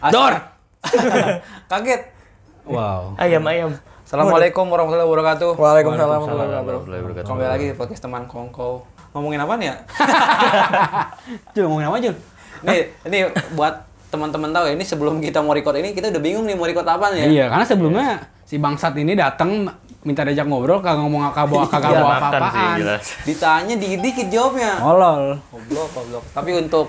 Dor. Kaget. Wow. Ayam. Assalamualaikum warahmatullahi wabarakatuh. Waalaikumsalam warahmatullahi wabarakatuh. Kembali lagi di podcast teman Kongko. Ngomongin apa nih ya? Jul, ngomongin apa, Jul? Ini buat teman-teman tahu ya, ini sebelum kita mau record ini kita udah bingung nih mau record apaan ya. Iya, karena sebelumnya si bangsat ini datang minta diajak ngobrol, kagak ngomong kagak bawa apa-apaan. Ditanya dikit-dikit jawabnya. Olol. Goblok. Tapi untuk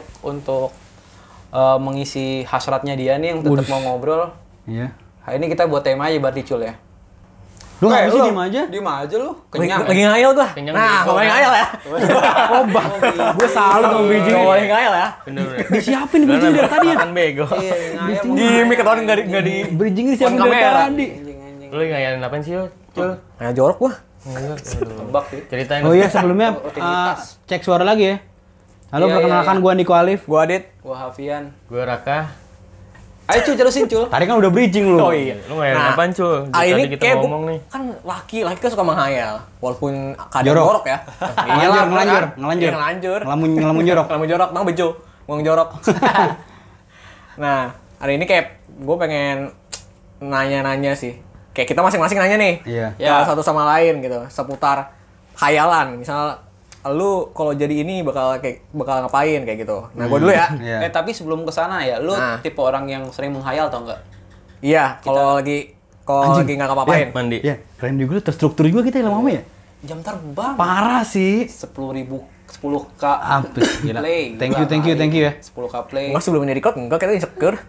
mengisi hasratnya dia nih yang tetap mau ngobrol. Iya. Hari ini kita buat tema aja berarti Cul ya. Lu nggak bisa diem aja? Diem aja lu. Kenyang. Lagi ngayal gua. Nah, ngomongin ngayal ya. Obat. Gue salut sama bridging. Ngomongin ngayal ya. Bener. Disiapin bridging dari tadi ya. Makan bego. Iya, ngayal. Gimik ketahuan enggak di Bridging disiapin On dari kamera. tadi. Lu ngayalin apaan sih, Cul? ngayal jorok gua. Tebak sih. Ceritain. Oh iya, sebelumnya Rutinitas. cek suara lagi ya. Halo, Iya, perkenalkan iya. gue Niko Alif. Gua Adit. Gua Hafian. Gue Raka. Ayo Cul, terusin Cul. Tadi kan udah bridging lu. Oh iya. Lu ngayalin apaan, Cul? Hari ini Tadi kita kayak ngomong nih. kan laki kan suka menghayal walaupun kadang Jorok. jorok ya. Ngelanjur, ngelanjur. Iya, ngelanjur. Ngelamun jorok. Ngelamun jorok, bang bejo, ngomong jorok. Nah, hari ini kayak gue pengen nanya-nanya sih. Kayak kita masing-masing nanya nih. Iya. Ya. Satu sama lain gitu, seputar khayalan. Misal lu kalau jadi ini bakal ngapain kayak gitu. Nah, gue dulu ya. Iya. Tapi sebelum kesana ya, lu Nah. tipe orang yang sering menghayal tau nggak? Iya, kalau lagi nggak ngapa-ngapain. Mandi. Iya, keren juga lu, terstruktur juga kita lama-lama ya. Jam terbang. Parah sih. 10.000 10k Ampun, gila. play. Thank you ya. 10k play. Enggak sebelum ini record, enggak kita insecure.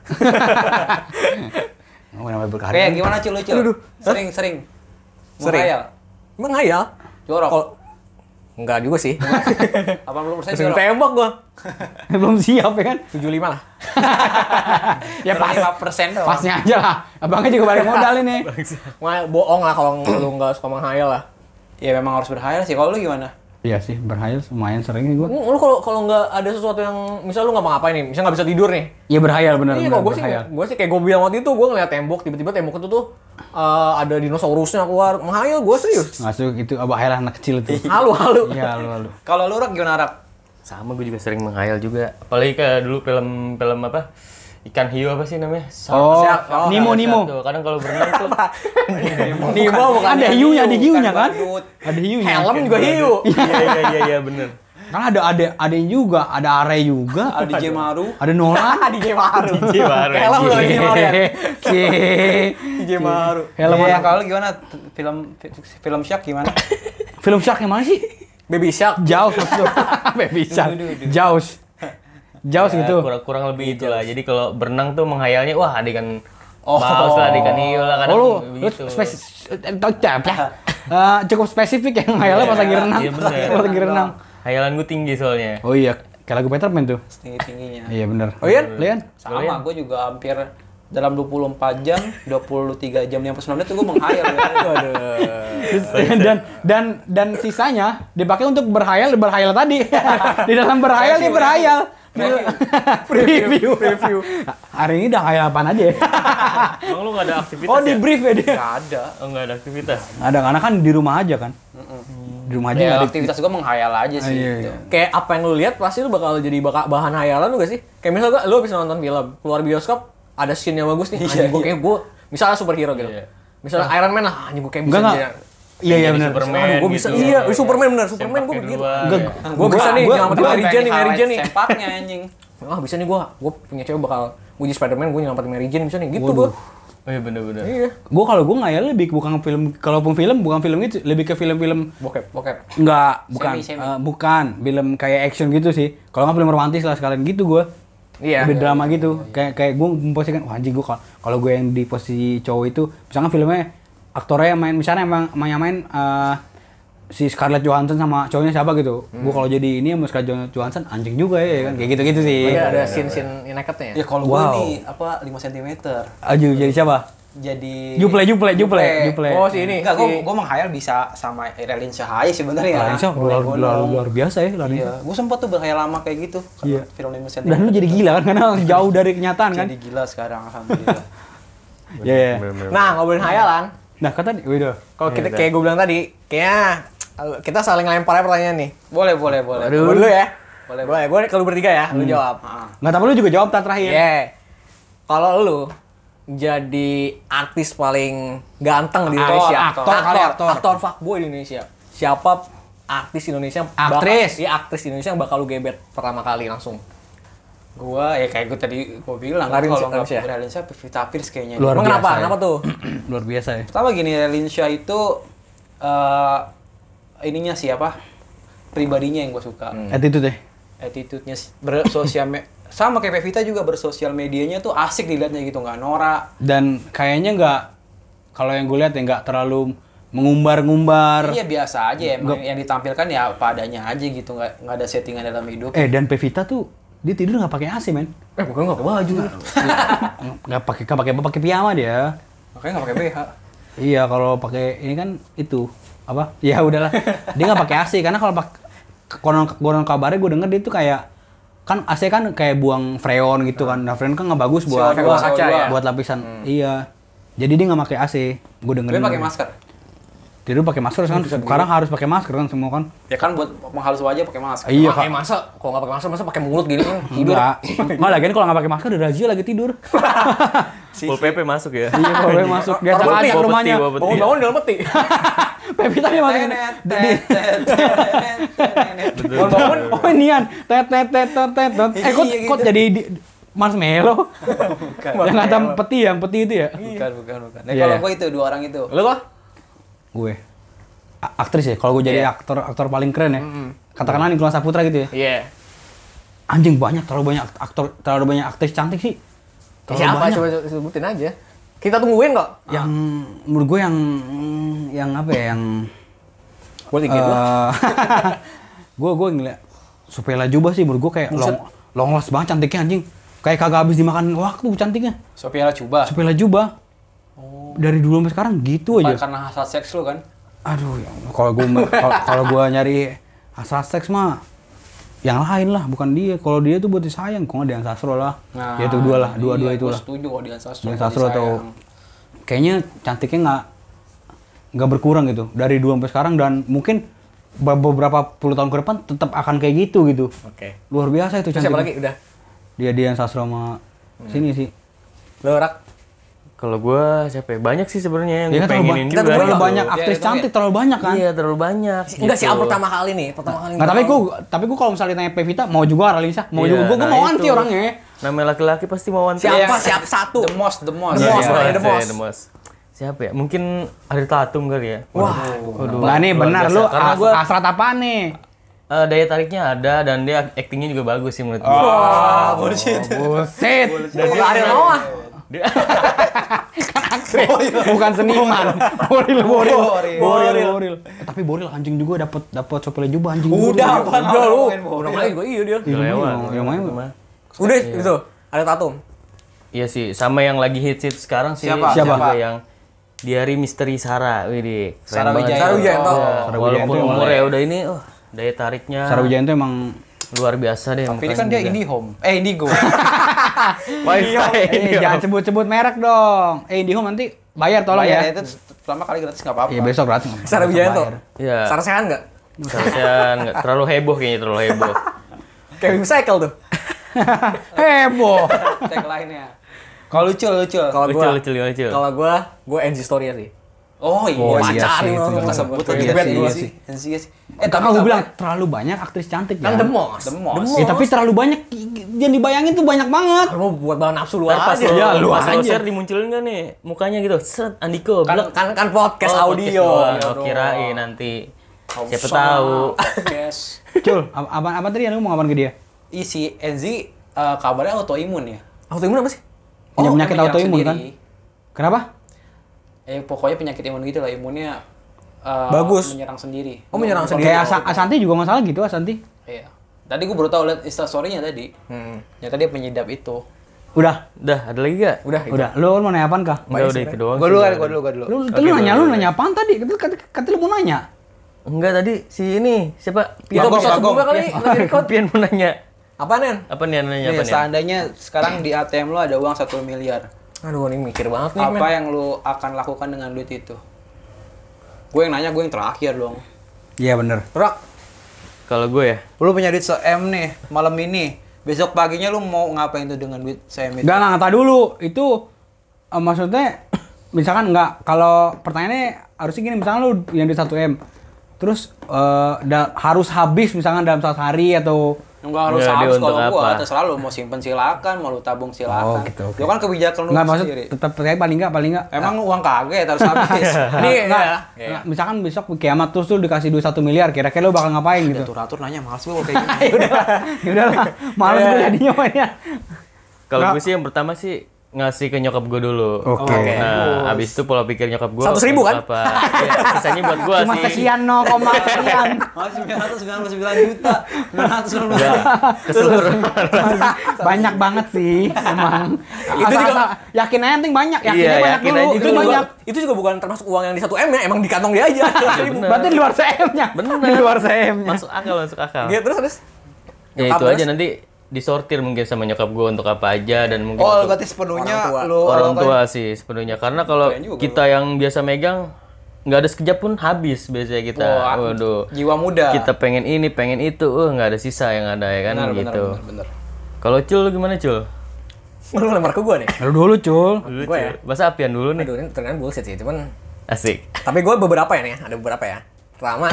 Oh, namanya berkarya. Kayak gimana Cul lu Cul? Sering. Sering. Menghayal. Emang ngayal? Jorok. Kalau enggak juga sih. 80% Langsung jorok. tembak gua. Belum siap ya kan? 75 lah. Ya pas. 5% doang. Pasnya aja lah. Abangnya juga balik modal ini. Bohong lah kalau lu enggak suka menghayal lah. Ya memang harus berhayal sih. Kalau lu gimana? Iya sih, berhayal lumayan sering nih gua. Lu kalau nggak ada sesuatu yang misal lu nggak mau ngapain nih, misal nggak bisa tidur nih. Iya berhayal bener. Iya, kalau gue sih kayak gue bilang waktu itu gue ngeliat tembok, tiba-tiba tembok itu tuh ada dinosaurusnya keluar, menghayal gue serius. Masuk itu abah anak kecil tuh. Halu. Iya, lu. Kalau lu Rak gimana Rak? Sama gue juga sering menghayal juga. Apalagi kayak dulu film apa? Ikan hiu apa sih namanya? Oh, Siap. Nemo. Tuh, kadang kalau berenang tuh Nemo bukan Ada hiunya kan? badut. Ada hiunya. helm juga hiu. Iya bener. Kan ada juga, ada Are juga. Ada DJ Maru. Ada Nolan. DJ Maru. DJ Maru. Helm loh DJ Maru ya. DJ Maru. Helm Iya, anak. kalau lu gimana? Film Shark gimana? Film Shark yang mana sih? Baby Shark. Jaws maksudnya. Baby Shark. Jaws. Jaws Ya, gitu. kurang lebih itulah. Jadi kalau berenang tuh menghayalnya wah adegan paus lah, adegan hiu lah kadang Oh, lu begitu. cukup spesifik yang ngayalnya pas lagi renang. Iya, bener. Pas lagi renang. Hayalan gue tinggi soalnya. Oh iya, kayak lagu Peter Pan tuh. Tinggi-tingginya. Iya bener. Oh iya? Lian? Sama, gue juga hampir dalam 24 jam, 23 jam 59 menit tuh gue menghayal. Dan sisanya dipakai untuk berhayal tadi. Di dalam berhayal dia berhayal. Review. Hari ini udah hayal apaan aja ya? Emang lu gak ada aktivitas Oh, di ya? brief ya dia. Gak ada. Oh gak ada aktivitas? Ada karena kan di rumah aja kan. Di rumah aja Ya, nggak ada. aktivitas gue menghayal aja sih. Iya, gitu. iya. Kayak apa yang lu lihat pasti lu bakal jadi bahan hayalan lu gak sih? Kayak misal lu habis nonton film, keluar bioskop, ada scene yang bagus nih, anjing gue kayak gue, misalnya superhero gitu. Iya. Misalnya Iron Man lah, anjing gue kayak bisa Enggak. jadi Iya Jadi benar. Superman aduh, gue bisa, gitu. iya, Superman bener, Superman gue Sempak begitu. kedua. Enggak. Gue bisa nih, nyelamatin gua Mary Jane nih, Mary Jane nih. Sempaknya anjing. Wah bisa nih gue punya cewek bakal, gue jadi Spiderman, gue nyelamatin Mary Jane, bisa nih, gitu gue. Oh iya bener-bener. Iya. Kalau gue ngayal lebih bukan film, kalaupun film bukan film itu, lebih ke film-film Bokep. enggak, bukan Semi. bukan film kayak action gitu sih. Kalau nggak film romantis lah sekalian gitu gue. Iya. Lebih drama gitu. Kayak gue memposisikan, wah anjing gue kalau gue yang di posisi cowok itu, misalnya filmnya aktornya yang main, misalnya yang main si Scarlett Johansson sama cowoknya siapa gitu. Gue kalau jadi ini sama Scarlett Johansson anjing juga ya kan. Kayak gitu-gitu sih. Iya ada scene-scene nekatnya ya. Ya kalau gue Wow. nih apa 5 cm. Aju jadi siapa? Jadi Juple. Oh si ini. Enggak, gue menghayal bisa sama Raline Shahaya sebenarnya. Lainnya luar biasa ya Lainnya. Iya, gue sempat tuh berhayal lama kayak gitu. Iya. Film 5 cm. Dan lu jadi gila kan karena jauh dari kenyataan kan. Jadi gila sekarang alhamdulillah. Iya. Nah ngobrolin hayalan, Nah, kata udah. kalau kita kayak gue bilang tadi, kayaknya kita saling lempar aja pertanyaan nih. Boleh. Aduh. Gue dulu ya. Boleh. Gue kalau bertiga ya, lu jawab. Nggak, tapi lu juga jawab tak terakhir. Iya. Kalau lu jadi artis paling ganteng di Aktor, Indonesia, aktor. aktor fuckboy di Indonesia. Siapa artis Indonesia yang aktris Indonesia yang bakal lu gebet pertama kali langsung? Gua ya kayak gue tadi gue bilang Ralinsyah, kalau nggak Ralinsyah. Ralinsyah Pevita Pierce kayaknya. Luar Emang biasa kenapa? ya. Kenapa tuh? Luar biasa ya. Pertama gini, Ralinsyah itu ininya siapa? Pribadinya yang gue suka. Attitude deh. Attitude-nya sama kayak Pevita juga bersosial medianya tuh asik dilihatnya gitu, nggak norak. Dan kayaknya nggak, kalau yang gue lihat ya nggak terlalu mengumbar-ngumbar. Iya biasa aja emang yang ditampilkan ya apa adanya aja gitu, nggak ada settingan dalam hidup. Dan Pevita tuh dia tidur nggak pakai AC, men. Bukan nggak pakai baju. Nggak pakai piyama dia. Makanya nggak pakai BH. Iya, kalau pakai ini kan itu apa? Ya udahlah. Dia nggak pakai AC karena kalau konon kabarnya gue denger dia tuh kayak kan AC kan kayak buang freon gitu kan. Nah, freon kan nggak bagus buat CO2 ya? buat lapisan. Iya. Jadi dia nggak pakai AC. Gue denger. Tapi pakai masker. Tidur pakai masker kan. Sekarang harus pakai masker kan semua kan. Ya kan buat menghalus wajah pakai masker. Iya, Pakai masa kalau nggak pakai masa pakai mulut gini tidur. Enggak lagi kalau nggak pakai masker udah razia lagi tidur. Full PP masuk ya. Iya, kalau masuk dia Bawa acak peti, rumahnya. bawa peti. Bangun-bangun dalam peti. Pevita dia masuk. Bangun-bangun Oh inian, tet. Kok jadi marshmallow? Yang kata yang peti itu ya? Bukan. Nah, Iya, kalau iya. gue itu dua orang itu. lu kok? Gue aktris ya. Kalau gue jadi Iya. aktor paling keren ya. Katakanlah Nicholas Saputra gitu ya. Iya. Anjing terlalu banyak aktris cantik sih. Terlalu Siapa? banyak. Coba sebutin aja. Kita tungguin kok. Yang menurut gue yang apa ya, yang Boleh gitu. gue ngeliat Sophia Lajuba sih menurut gue kayak long last banget cantiknya anjing. Kayak kagak habis dimakan waktu cantiknya. Sophia Lajuba. Sophia Lajuba. Dari dulu sampai sekarang gitu aja. Karena hasrat seks lu kan. Aduh, ya Allah. Kalau gue nyari hasrat seks mah yang lain lah, bukan dia. Kalau dia tuh buat disayang, kok nggak Dian Sastro lah. Nah, Ya itu dua iya, itu gua lah. setuju kalau Dian Sastro. Dian Sastro atau kayaknya cantiknya nggak berkurang gitu dari dulu sampai sekarang, dan mungkin beberapa puluh tahun ke depan tetap akan kayak gitu. Oke. Luar biasa itu Terus cantiknya. siapa lagi? Udah. Dia Dian Sastro sama sini sih. Lu Rak. Kalau gua siapa ya? Banyak sih sebenarnya yang Ya gua kan pengenin kita juga. terlalu juga. banyak Iya, aktris itu cantik, terlalu banyak kan. Iya, terlalu banyak. Enggak gitu. siapa pertama kali nih? Pertama kali. Nggak, tapi gue kalau misalnya tanya Pevita mau juga Ralinsyah, mau Iya, juga gue nah mau itu. anti orangnya. Namanya laki-laki pasti mau wanti. Siapa? Iya. Siapa satu? The most. The Iya, most, iya, namanya The iya, most. The most. Siapa ya? Mungkin Ariel Tatum kali ya. Wah. Waduh. Nah nih luar benar biasa. lu Karena gua hasrat apaan nih? daya tariknya ada dan dia aktingnya juga bagus sih menurut gua. Wah, bullshit. Buset. Dan Ariel Noah. Dia Bukan seniman. Boril. Boril. Tapi Boril anjing juga dapat Sophia Lajuba anjing. Udah, juga. apa lu? Udah mulai juga iya dia. udah lewat. Yang main Mah. Udah itu. Ada Tatum. Iya sih, sama yang lagi hits sekarang sih. Siapa? Juga yang Diari Misteri Sarah, widih. keren Sarah banget. Wijaya. Sarah Wijayanto. Ya, Sarah walaupun Wijayanto umurnya udah ini, daya tariknya Sarah Wijayanto emang luar biasa deh. Tapi ini kan dia IndiHome. Indigo. jangan sebut-sebut merek dong. IndiHome nanti bayar tolong Bayar ya. itu pertama kali gratis nggak apa-apa. Iya besok gratis. Sarah Wijayanto. Iya. Sarah Sehan enggak? Seharusnya nggak terlalu heboh kayaknya, terlalu heboh. Kayak Bim Cycle tuh. Heboh. Tagline-nya. Kalau lucu. Kalau gua Lucu. Kalau gua NC Story sih. Oh iya. Oh, iya Pacarin sih, lo. itu Nggak sebut lagi. Iya sih, iya sih. Iya sih. Tapi gue bilang terlalu banyak aktris cantik Kan ya. The Most. The Most. Ya, tapi terlalu banyak yang dibayangin tuh banyak banget. Lu buat bahan nafsu lu Ntar pas aja. lo, Ya, lu pas lo aja. share dimunculin nggak nih mukanya gitu, set Andiko, blek. Kan podcast Oh, audio. podcast doang. Oh, kirain nanti. Siapa tahu. Yes. Cul, apa tadi yang lu mau ngapain ke dia? Isi Enzi kabarnya autoimun ya. Autoimun apa sih? Punya penyakit menyerang autoimun kan? sendiri. Kenapa? Pokoknya penyakit imun gitu lah, imunnya Bagus. menyerang sendiri. Oh, menyerang sendiri. Kayak Asanti juga masalah gitu, Asanti. Iya. Tadi gue baru tahu lihat instastory-nya tadi. Ternyata dia penyedap itu. Udah. Udah, ada lagi gak? Udah. Udah. Lu mau nanya apaan kah? Enggak, udah itu doang. Gue sih. dulu kan, Lu nanya apaan tadi? Kata lu mau nanya. Enggak, tadi si ini siapa? Itu bisa Bagong. sebelumnya kali lagi record. Pian mau nanya. Apaan, Nen? Apa nih nanya Nih, apa nih? seandainya sekarang di ATM lo ada uang 1 miliar. Aduh, ini mikir banget nih, Apa men. yang lo akan lakukan dengan duit itu? Gue yang nanya, gue yang terakhir dong. Iya bener. Rak. Kalau gue ya, Lo punya duit se-M nih, malam ini. Besok paginya lu mau ngapain tuh dengan duit CM itu? Enggak, tar dulu. Itu maksudnya misalkan enggak, kalau pertanyaannya harusnya gini, misalkan lu yang di 1M. Terus harus habis misalkan dalam 1 hari atau Enggak harus Enggak, dia habis untuk kalau gua, apa? terserah lu mau simpen silakan, mau lu tabung silakan. Oh, gitu, oke. Itu kan kebijakan lu enggak, maksud sendiri. tetap kayak paling enggak. Emang uang kagak harus habis. Ini Enggak, ya. misalkan besok kiamat terus tuh dikasih duit 1 miliar, kira-kira lu bakal ngapain gitu? Atur-atur nanya males gua kalau kayak gini. Ya udahlah, males gue jadinya mainnya. Kalau Nggak. gue sih yang pertama sih ngasih ke nyokap gue dulu. Oke. Nah, abis itu pola pikir nyokap gue. 100.000 kan? Apa? Ya, sisanya buat gue Cuma sih. sekian sekian. Masih 999 juta. 999 juta. Keseluruhan. Banyak banget sih emang. Itu juga yakin aja penting banyak, yakin Iya, aja banyak yakin dulu. aja Itu dulu. banyak. Itu juga bukan termasuk uang yang di 1M ya, emang di kantong dia aja. Berarti di luar CM-nya. Bener. Di luar CM-nya. Masuk akal. Gitu terus. Ya Nyokap itu aja terus? nanti disortir mungkin sama nyokap gue untuk apa aja dan mungkin Oh, untuk berarti sepenuhnya orang tua. lu orang tua sih sepenuhnya, karena kalau Keren juga, kita yang biasa megang nggak ada sekejap pun habis biasanya kita. Wah, Waduh, jiwa muda. kita pengen ini pengen itu, nggak ada sisa yang ada ya kan gitu. Bener. Kalau Cul lu gimana Cul? Lu lempar ke gue nih. Lalu dulu, Cul. Dulu, Gua Cul. ya? Masa Apian dulu nih? Aduh, ini ternyata bullshit sih, cuman Asik. tapi gue beberapa ya nih, ada beberapa ya. Pertama,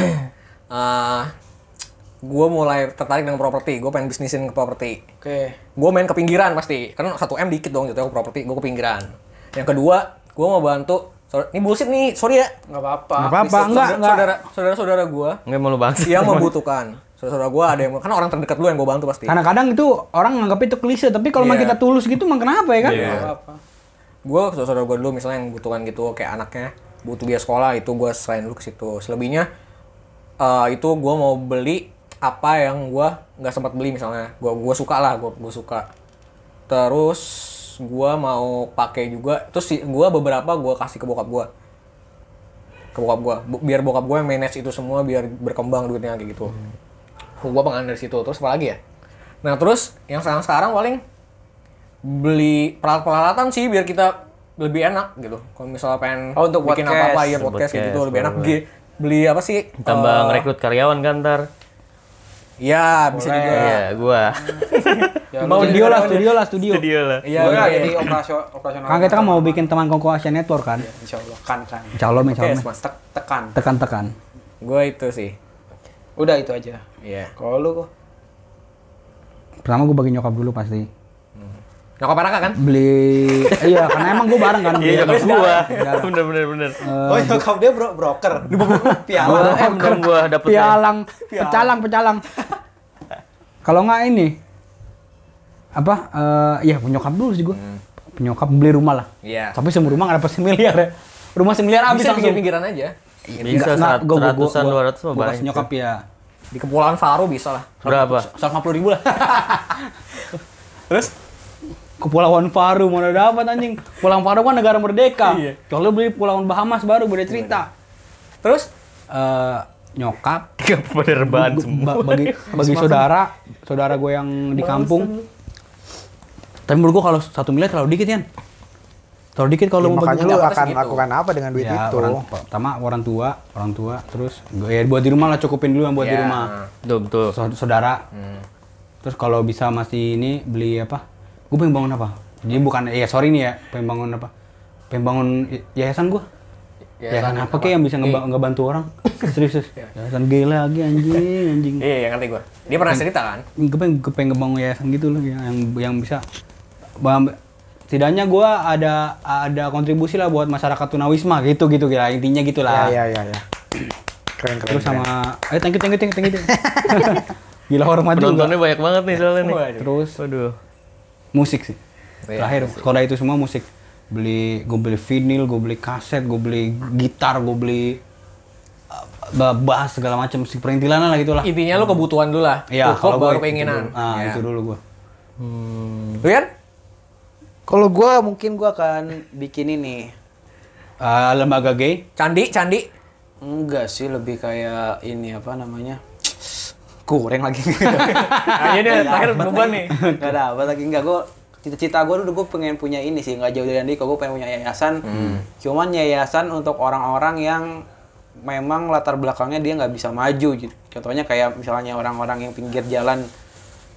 gue mulai tertarik dengan properti. Gue pengen bisnisin ke properti. Oke. Gue main ke pinggiran pasti, karena 1M dikit dong gitu ya properti. Gue ke pinggiran. Yang kedua, gue mau bantu. Ini bullshit nih, sorry ya. Enggak apa-apa. Nggak apa-apa, enggak. Saudara-saudara gue Nggak mau lu bangsa. yang membutuhkan. Saudara gue ada yang kan orang terdekat lu yang gue bantu pasti. Kadang-kadang itu orang nganggap itu klise, tapi kalau emang Iya. kita tulus gitu emang kenapa ya kan? Iya. Enggak apa-apa. Gue saudara gue dulu misalnya yang butuhan gitu kayak anaknya butuh biaya sekolah, itu gue selain dulu ke situ. Selebihnya itu gue mau beli apa yang gue nggak sempat beli, misalnya gue suka lah, gue suka. Terus gue mau pakai juga, terus gue beberapa gue kasih ke bokap gue, biar bokap gue yang manage itu semua, biar berkembang duitnya kayak gitu. Gue pengen dari situ. Terus apa lagi ya? Nah terus yang sekarang paling beli peralatan sih biar kita lebih enak gitu. Kalau misalnya pengen Oh, untuk bikin podcast. apa-apa ya podcast kayak gitu lebih enak. Beli apa sih? Tambah ngerekrut karyawan kan ntar. Iya, bisa juga. Iya, gua. Ya, Mau lu studio jadi- lah, studio lah, studio. Dia lah. Iya, Gua iya. jadi operasional. Kan kita kan mau bikin teman Kongko Asia Network kan. Insyaallah kan. Insya Allah, Oke, Mas. Tekan. Tekan-tekan. Gue itu sih. Udah itu aja. Iya. Kalau lu kok Pertama gue bagi nyokap dulu pasti. Nyokap Raka kan? Beli, iya karena emang gue bareng kan. Iya, beli nyokap gua. Bener. Oh, nyokap dia broker. Piala. Dong gua dapet pecalang. Kalau nggak ini apa? Iya nyokap dulu sih gue. Nyokap beli rumah lah. Iya. Tapi semua rumah nggak dapat 1 miliar ya. Rumah 1 miliar habis Bisa langsung. pinggir-pinggiran aja. Bisa Nggak, gua- 100-an 200 mah gua banyak. kasih nyokap ya. Di Kepulauan Faro bisa lah. Berapa? 150.000 lah. Terus? Kepulauan Faru mana dapat anjing? Pulau Faru kan negara merdeka. Iya. Kalau beli Pulau Bahamas baru beda cerita. Terus? Nyokap Penerbangan semua. bagi saudara gue yang di kampung. Tapi menurut gue kalau 1 miliar terlalu dikit ya. Terlalu dikit kalau mau Makanya bagi lu pendapatnya akan segitu. lakukan apa dengan duit ya, itu? pertama orang tua, terus ya buat di rumah lah, cukupin dulu yang buat di Ya. rumah. Betul. Saudara. Terus kalau bisa masih ini beli apa? Gue pengen bangun apa? Jadi bukan sorry nih ya, pengen bangun apa? Pengen bangun yayasan gue. Yayasan apa kayak yang bisa ngebantu orang? Serius. Yayasan gay lagi anjing. Iya, yang ngerti gue. Dia pernah cerita kan? Gue pengen ngebangun yayasan gitu loh yang bisa setidaknya gue ada kontribusi lah buat masyarakat tunawisma gitu ya, intinya gitulah. Ya. Keren. Terus sama thank you. Gila hormat juga. Penontonnya banyak banget nih soalnya nih. Terus Waduh. musik sih. Iya, Terakhir kalau itu semua musik. Gue beli vinil, gue beli kaset, gue beli gitar, gue beli bass segala macam musik perintilan lah gitulah. Intinya lu kebutuhan dulu lah. Iya, Cukup gue baru keinginan. Nah, Ya. itu dulu gue. Lu kan? Kalau gua mungkin gua akan bikin ini. Lembaga gay. Candi. Enggak sih, lebih kayak ini apa namanya? Kurang lagi. Nah, ini terakhir beban nih. Enggak ada apa lagi, enggak. Gua cita-cita gue dulu gue pengen punya ini sih, nggak jauh dari Andiko, gue pengen punya yayasan. Cuman yayasan untuk orang-orang yang memang latar belakangnya dia nggak bisa maju gitu. Contohnya kayak misalnya orang-orang yang pinggir jalan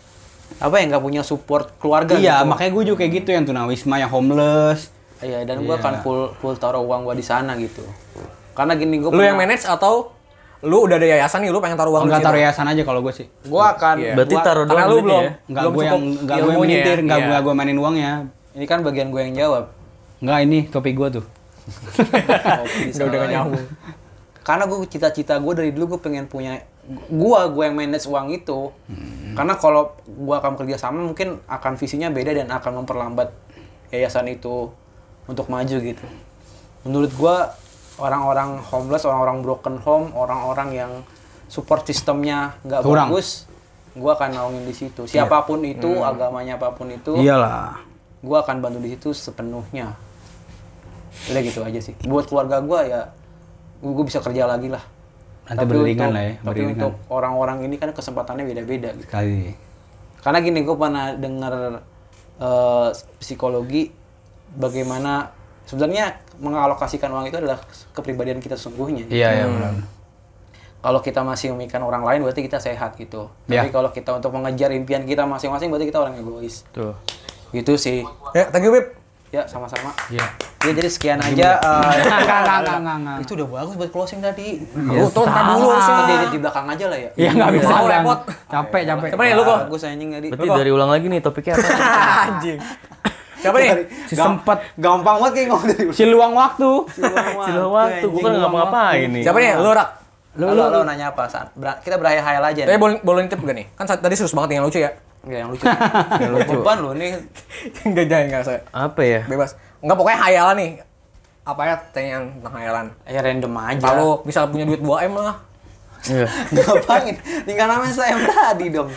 apa ya, nggak punya support keluarga Iya, gitu. makanya gue juga kayak gitu yang tunawisma yang homeless. Iya, dan gue Iya. akan full taruh uang gue di sana gitu. Karena gini, gue Lu yang manage atau lu udah ada yayasan nih, lu pengen taruh uang Enggak di situ? taruh yayasan aja kalau gue sih. gue akan Iya. Berarti taruh Karena doang lu duitnya belum ya? Enggak belum gue cukup yang enggak gue ilmunya, menyetir, enggak iya. gue mainin uangnya. ini kan bagian gue yang jawab. Enggak, ini topik gue tuh. Udah gak nyambung. Karena gue cita-cita gue dari dulu gue pengen punya gue yang manage uang itu. Karena kalau gue akan kerja sama mungkin akan visinya beda dan akan memperlambat yayasan itu untuk maju gitu. Menurut gue orang-orang homeless, orang-orang broken home, orang-orang yang support sistemnya nggak Kurang. bagus, gue akan naungin di situ. Siapapun itu, agamanya apapun itu, Iyalah. gue akan bantu di situ sepenuhnya. Udah gitu aja sih. Buat keluarga gue ya, gue bisa kerja lagi lah. Nanti beriringan lah ya, Tapi beriringan. untuk orang-orang ini kan kesempatannya beda-beda gitu. Sekali. Karena gini, gue pernah dengar psikologi bagaimana sebenarnya mengalokasikan uang itu adalah kepribadian kita sesungguhnya. Iya, iya benar. Kalau kita masih memikirkan orang lain berarti kita sehat gitu. Iya. Tapi kalau kita untuk mengejar impian kita masing-masing berarti kita orang egois. Tuh. Gitu sih. Ya, thank you, Bib. Ya, sama-sama. Iya. Ya jadi sekian aja. Enggak. Itu udah bagus buat closing tadi. Lu tuh ntar dulu harusnya. Di belakang aja lah ya. Iya enggak bisa. Mau Bang. repot. Capek. Coba nih lu kok. Bagus anjing tadi. Berarti dari ulang lagi nih topiknya apa? Anjing. Siapa nih? Si sempat Gampang banget kayak ngomong dari si luang waktu. Silau waktu, gua kan nggak ngapain nih. Siapa nih? Lu, Rak. Lu nanya apa? Kita berhayal aja Tapi nih. boleh nitip gak nih? Kan tadi serius banget nih yang lucu ya. Enggak yang lucu. Yang lucu. Beban lu nih. Enggak, jangan saya. Apa ya? Bebas. Enggak, pokoknya hayalan nih. Apa ya pertanyaan tentang hayalan? Ya random aja. Kalau bisa punya duit 2M lah. Iya. Ngapain? Tinggal namanya saya tadi dong.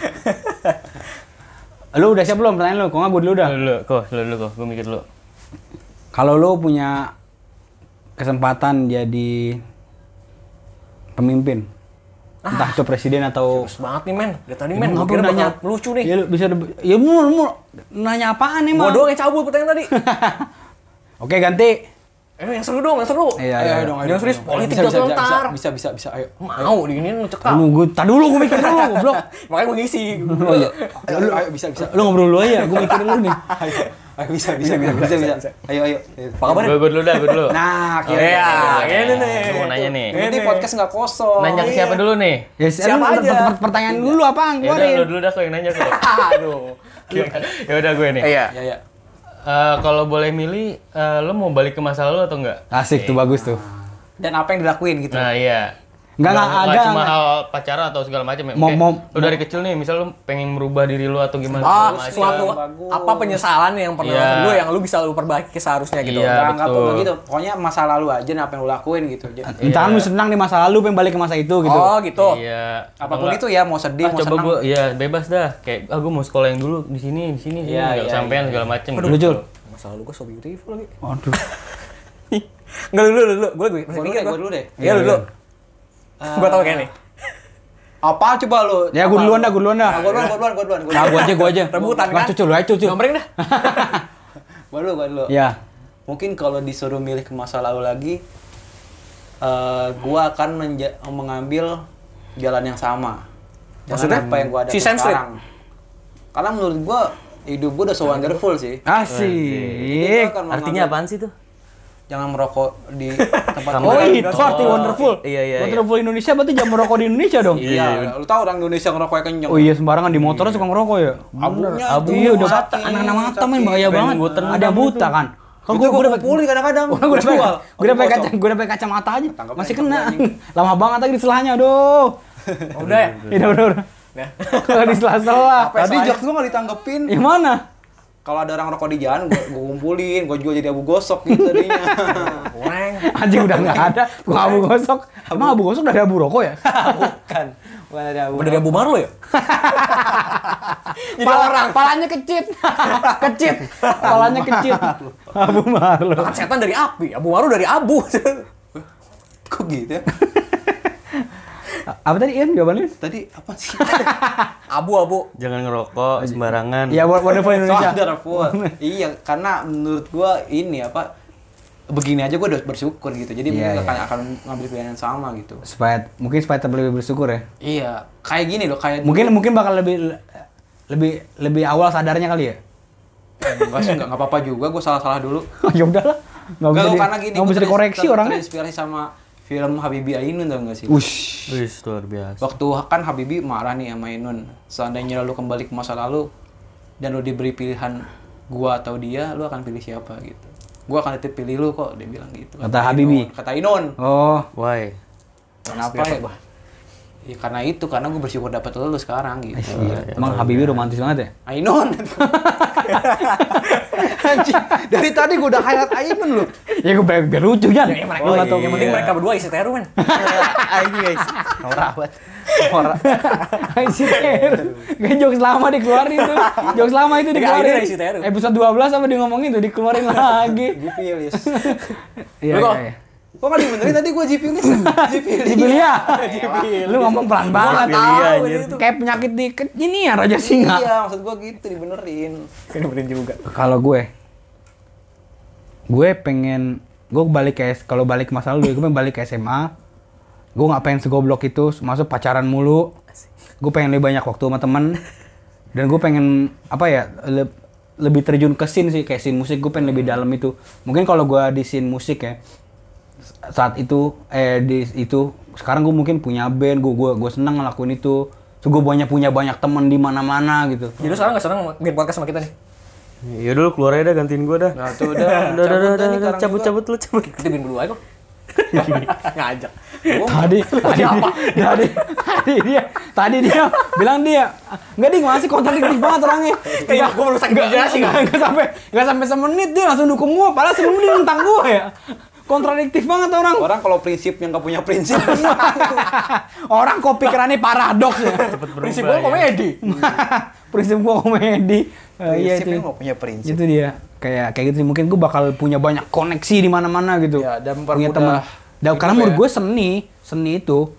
Lu udah siap belum pertanyaan lu? Kok enggak gue dulu dah. Lu dulu kok, gua mikir dulu. Kalau lu punya kesempatan jadi pemimpin, entah itu presiden atau Terus banget nih, men. Dari tadi, men. Emang Gua apa kira nanya? bakal lucu nih. Ya lu bisa ya mau nanya apaan nih, Gua Mang? doang yang cabut pertanyaan tadi. Oke, ganti. Yang seru dong, yang seru. Iya, Ayo iya. dong. Jangan serius, politik Bisa, jatuh ntar. Bisa. Ayo. Mau, diginiin ngecekak. Tar dulu gue mikir dulu, goblok. Makanya gue ngisi. Oh iya. Ayo bisa. Lu ngobrol dulu aja, gue mikirin dulu nih. Ayo bisa. Ayo. Apa kabar? Gua dulu dah, gua dulu. Nah, Iya, ini nih. Gua mau nanya nih. Ini podcast nggak kosong. Nanya ke siapa dulu nih? Ya, Siapa aja? Pertanyaan dulu apaan? Ya udah Keluarin. lu dulu dah kok yang nanya kok. Aduh. Ya udah gue nih. Iya. Ya. Kalau boleh milih, lu mau balik ke masa lalu atau enggak? Asik tuh, bagus tuh. Dan apa yang dilakuin gitu. Nah iya. Enggak ada. Cuma hal pacaran atau segala macam ya. Mau- Lu dari kecil nih, misal lu pengen merubah diri lu atau gimana Ah, segala macam. suatu Bagus. apa penyesalan yang pernah Iya. lu yang lu bisa lu perbaiki seharusnya gitu. Iya. Nggak betul. begitu. Pokoknya masa lalu aja apa yang lu lakuin gitu. Misalkan lu senang di masa lalu, pengen balik ke masa itu gitu. Oh, gitu. Iya. Apapun Atau itu ya, mau sedih, mau coba senang. gue ya bebas dah. Kayak gua mau sekolah yang dulu di sini Iya, nggak iya, sampean iya. segala macam. Lu, Jul. Masa lalu gue so beautiful lagi. Waduh. Enggak dulu. Gue masih Gua mikir dulu deh. Iya, lu dulu. Gue tau kayak nih. Apa coba lu? Ya gue duluan dah. Gua duluan. Nah, gue aja. Rebutan, Nggak, kan? cucu lu aja, cucu. Nomornya dah. Gua dulu. Ya. Mungkin kalau disuruh milih ke masa lalu lagi, gua akan mengambil jalan yang sama. Maksudnya? Apa yang gua ada Si Sam Street? sekarang. Karena menurut gua hidup gua udah so wonderful sih. Asik. Jadi gua akan Artinya mengambil- apaan sih tuh? Jangan merokok di tempat Oh, umum. itu arti wonderful. Iya. Wonderful Indonesia berarti jam merokok di Indonesia dong. Iya, lu tahu orang Indonesia ngerokoknya kenyang. Oh iya, sembarangan di motor suka ngerokok ya. Abunya tuh, Iya, udah sakit, anak-anak mata main sakit. bahaya Pengen banget. gua tendang Ada yang buta kan. Kalau Itu gue gua dapat kumpulin kadang-kadang. gue Jual. gue dapat kacamata aja. Tangkap Masih aja, kena. anjing. Lama banget lagi di selahnya, aduh. Udah ya? Iya, udah. Kalau di sela-sela. Tadi jokes gua nggak ditanggepin. Yang mana? Kalau ada orang rokok di jalan, gua kumpulin, gua jual jadi abu gosok gitu tadinya. Kurang. Anjing udah nggak ada. Gua abu gosok. Emang abu gosok dari abu rokok ya? Bukan ada abu. Apa dari Abu Marlo ya? Palanya kecit. Kecit. Palanya kecit. Abu Marlo. Kan setan dari api, Abu Marlo dari abu. Kok gitu ya? Apa tadi Ian jawabannya? Tadi apa sih? Abu. Jangan ngerokok sembarangan. Ya Wonderful Indonesia. Wonderful. Iya, karena menurut gua ini apa? Begini aja gua udah bersyukur gitu. Jadi Iya, mungkin iya. akan ngambil pilihan yang sama gitu. Supaya mungkin lebih bersyukur ya. Iya, kayak gini loh, kayak Mungkin bakal lebih awal sadarnya kali ya. Enggak sih, enggak apa-apa juga, gue salah-salah dulu. Ya udahlah. Enggak bisa karena gini, nggak bisa dikoreksi orangnya. Terinspirasi sama film Habibie Ainun tau gak sih? Wush. Wih, luar biasa. Waktu kan Habibie marah nih sama Ainun. Seandainya lu kembali ke masa lalu dan lu diberi pilihan gua atau dia, lu akan pilih siapa gitu. Gua akan tetap pilih lu kok, dia bilang gitu. Kata Habibie. Kata Ainun. Oh, Why? Kenapa ya? Ya karena itu, karena gue bersyukur dapat lu sekarang gitu. iya. Emang Habibie romantis banget ya? Ainun. Anjing, dari tadi gue udah highlight Ainun lu. Ya gue biar lucu kan. Yang mereka, Lu nggak tahu yang penting mereka berdua isi teru men. Anjing guys. Norak banget. Norak. Isi teru. Kayak jokes lama dikeluarin tuh. Jokes lama itu dikeluarin. Isi teru. Episode 12 apa dia ngomongin tuh dikeluarin lagi. Jipilis. Iya, Lu kok? iya. Kok nggak dibenerin tadi gue Jipilis? Jipilia. Lu ngomong pelan banget. Jipilia, anjir. Kayak penyakit di ini ya Raja Singa. Iya, maksud gue gitu dibenerin. Kan benerin juga. Kalau gue pengen kalau balik ke masa lalu gue pengen balik ke SMA. Gue nggak pengen segoblok itu, masuk pacaran mulu. Gue pengen lebih banyak waktu sama temen. Dan gue pengen apa ya lebih terjun ke scene sih, kayak scene musik. Gue pengen lebih dalam itu. Mungkin kalau gue di scene musik ya saat itu sekarang gue mungkin punya band, gue seneng ngelakuin itu. So, gue punya banyak temen di mana-mana gitu. Jadi sekarang nggak seneng bikin podcast sama kita nih. Ya dulu keluar aja dah, gantiin gua dah. Nah tuh udah Cabut lu cabut. Kita bikin berdua aja kok. Ngajak. Tadi dia bilang nggak ding masih kontradiktif banget orangnya. Kayak gue merusak imajinasi Nggak sampai semenit dia langsung dukung gua, padahal sebelum dia nentang gua ya. Kontradiktif banget orang. Orang kalau prinsip yang nggak punya prinsip. Orang kok pikirannya paradoks ya. prinsip gue komedi. Prinsip gua komedi. Iya Prinsipnya itu. nggak punya prinsip. Itu dia. Kayak gitu mungkin gua bakal punya banyak koneksi di mana-mana gitu. Ya, dan punya mempermudah teman. Dan karena menurut gue seni itu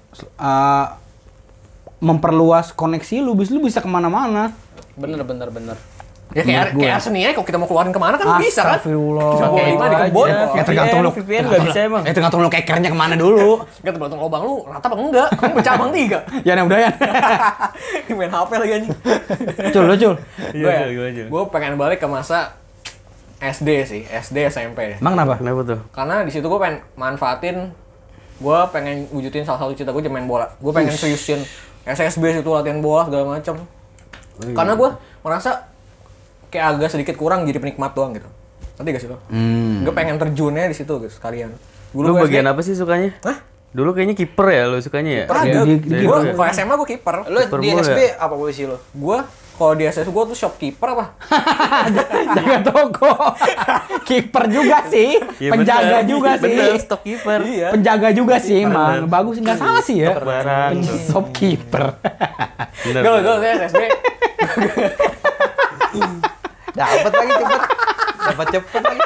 memperluas koneksi lu bisa kemana-mana. Bener. Ya Menurut gue. kayak seni aja kalau kita mau keluarin kemana kan bisa kan? Astagfirullah. Bisa bawa lima di kebun. Ya tergantung lu. VPN nggak bisa emang. Tergantung lu kekernya kemana dulu. Enggak tergantung lubang lu rata apa enggak? Kamu bercabang 3. Ya udah ya. Main HP lagi anjing. Cul. Gue ya, Gua aja. gue pengen balik ke masa SD sih, SD SMP. Emang kenapa? Kenapa tuh? Karena di situ gue pengen manfaatin, gue pengen wujudin salah satu cita gue main bola. Gue pengen seriusin SSB situ latihan bola segala macem. Karena gue merasa kayak agak sedikit kurang jadi penikmat doang gitu. Nanti gak sih lo? Gue pengen terjunnya di situ guys sekalian. Lu gua bagian SD apa sih sukanya? Hah? Dulu kayaknya kiper ya lu sukanya ya? Ada. di- Gue kalau SMA gue kiper. Lu Kiper di bola SB ya? apa posisi lu? Gue kalau di SS gue tuh shopkeeper apa? Jaga toko. Kiper juga sih. Iya, Penjaga bener. juga sih. Bener, stock keeper. Iya. Penjaga juga sih emang. Bagus nggak salah sih ya. Barang. Shopkeeper. Bener. Gue SSB. Dapat lagi cepet. Dapat cepet lagi.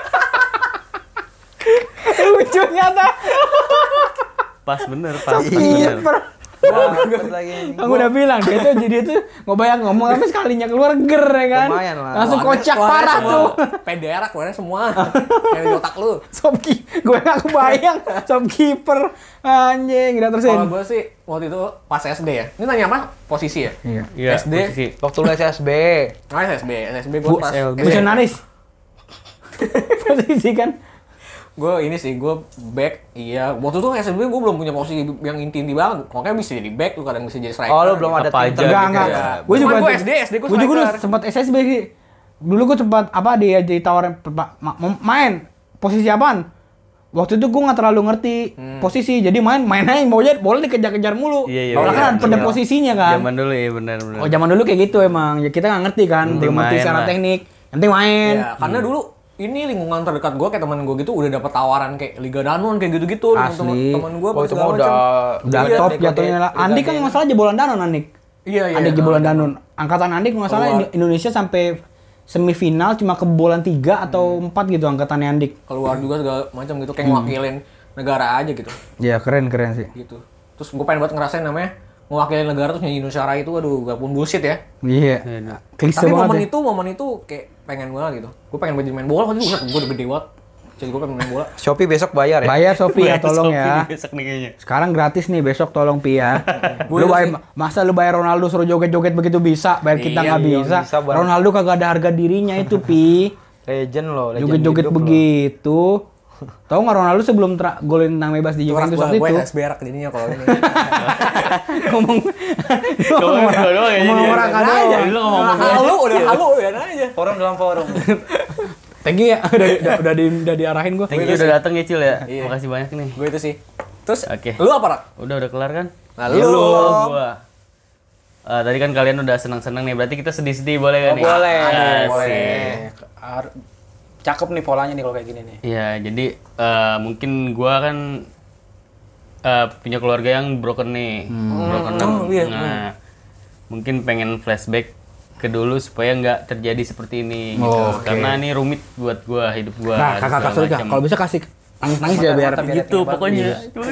Lucu nyata. Pas bener, pas bener. Kiper. Dapat lagi. Aku udah bilang dia tuh ngebayang ngomong tapi sekalinya keluar ger ya kan. Lumayan lah. Langsung kocak parah tuh. Pederak keluarnya semua. Yang di otak lu. Gue nggak kebayang shopkeeper anjing udah terusin. Kalau gue sih waktu itu pas SD ya. Ini nanya apa? Posisi ya? Iya. Iya, SD. posisi. Waktu lu SSB. Nah, SSB gue pas SLB. Misionaris. Posisi kan. gue ini sih gue back iya waktu itu SSB gue belum punya posisi yang inti banget makanya bisa jadi back lu kadang bisa jadi striker. Oh, lu belum ada Apa tim aja tertentu Enggak, gitu enggak. ya. Gue juga Gue SD gue Gue juga dulu striker. sempat SSB sih. Dulu gue sempat dia ditawarin main posisi apaan? Waktu itu gue nggak terlalu ngerti posisi, jadi main aja maunya bola dikejar-kejar mulu. Iya, Orang kan ada bener. posisinya kan. Zaman dulu ya benar. Oh zaman dulu kayak gitu emang, ya kita nggak ngerti kan, Penting belum ngerti main secara lah. teknik, penting main. Ya, karena dulu ini lingkungan terdekat gue kayak teman gue gitu udah dapat tawaran kayak Liga Danone kayak gitu-gitu Asli. teman gue Oh, itu mah udah Udah Iya, top ikut jatuhnya lah. Liga Andik kan Gen. nggak salah jebolan Danon Andik. Iya Andik jebolan Danon. Angkatan Andik nggak salah Keluar. Indonesia sampai semifinal cuma kebobolan 3 atau 4 gitu angkatannya Andik. keluar juga segala macam gitu kayak ngewakilin negara aja gitu Ya keren sih. gitu terus gue pengen banget ngerasain namanya ngewakilin negara terus nyanyi Indonesia Raya itu aduh gak pun bullshit ya Iya. Klise tapi banget ya. momen itu kayak pengen banget gitu gue pengen belajar main bola kan gue udah gede banget Jadi gue pengen main bola. Shopee besok bayar ya? Bayar Shopee ya, tolong Shopee ya. Besok nih kayaknya. Sekarang gratis nih, besok tolong Pi ya. Lu masa lu bayar Ronaldo suruh joget-joget begitu bisa, bayar kita nggak bisa. bisa, Bang. Ronaldo kagak ada harga dirinya itu Pi. Legend loh, legend Joget-joget hidup loh. begitu. Tahu nggak Ronaldo sebelum golin tenang bebas di Orang Juventus gue waktu itu? es berak jadinya kalau ini. ngomong Ngomong orang aja. doang. Lu ngomong Halu udah aja. Forum dalam forum. Thank you ya, udah diarahin gua. Thank you udah datang ya Cil ya. Makasih banyak nih. Gue itu sih. Terus Oke. lu apa, Rak? Udah kelar kan? Nah, Ya, lu. gua. Tadi kan kalian udah senang-senang nih, berarti kita sedih-sedih boleh kan nih? Boleh, Asik. boleh. Cakep nih polanya nih kalau kayak gini nih. Iya, jadi mungkin gua kan punya keluarga yang broken nih. Broken. iya. Nah, mungkin pengen flashback ke dulu supaya nggak terjadi seperti ini gitu. Oh, oke. Karena ini rumit buat gua, hidup gua. Nah, dan kakak segala sulit macam. kalau bisa kasih nangis ya biar Mata gitu biar pokoknya.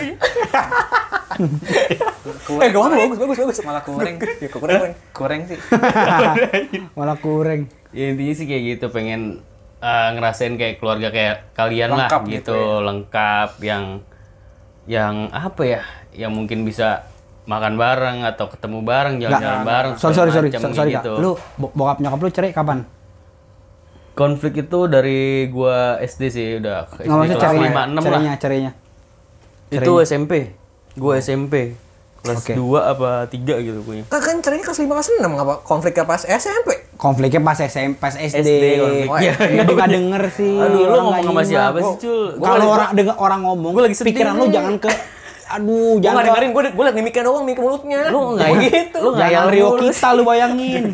Bagus. Malah kurang. Ya, kurang. Kurang sih. malah kurang. Ya, intinya sih kayak gitu, pengen ngerasain kayak keluarga kayak kalian Lengkap lah gitu gitu, ya. lengkap yang apa ya, yang mungkin bisa makan bareng atau ketemu bareng, jalan-jalan bareng. Sorry segala macam Kak. gitu. Lu bokap nyokap lu cerai kapan? Konflik itu dari gua SD sih, udah SD Nggak maksudnya kelas cerainya, 5 6 lah. cerainya. Itu SMP. Gua SMP. Kelas Oke. 2 apa 3 gitu punya. Kan caranya kelas 5 kelas 6 ngapa konfliknya pas SMP? Konfliknya pas SMP, pas SD. SD konfliknya. Nggak denger sih. Aduh, lu orang ngomong nggak sama nyimak. siapa sih, Cul? Gua Kalau lagi- orang dengar orang ngomong, Gua lagi sedih pikiran lu nih. jangan ke aduh, Gue jangan nggak dengerin, gue liat mimiknya doang, mimik mulutnya. Lu nggak gitu. lu nggak jangan yang Rio mulus. kita lu bayangin.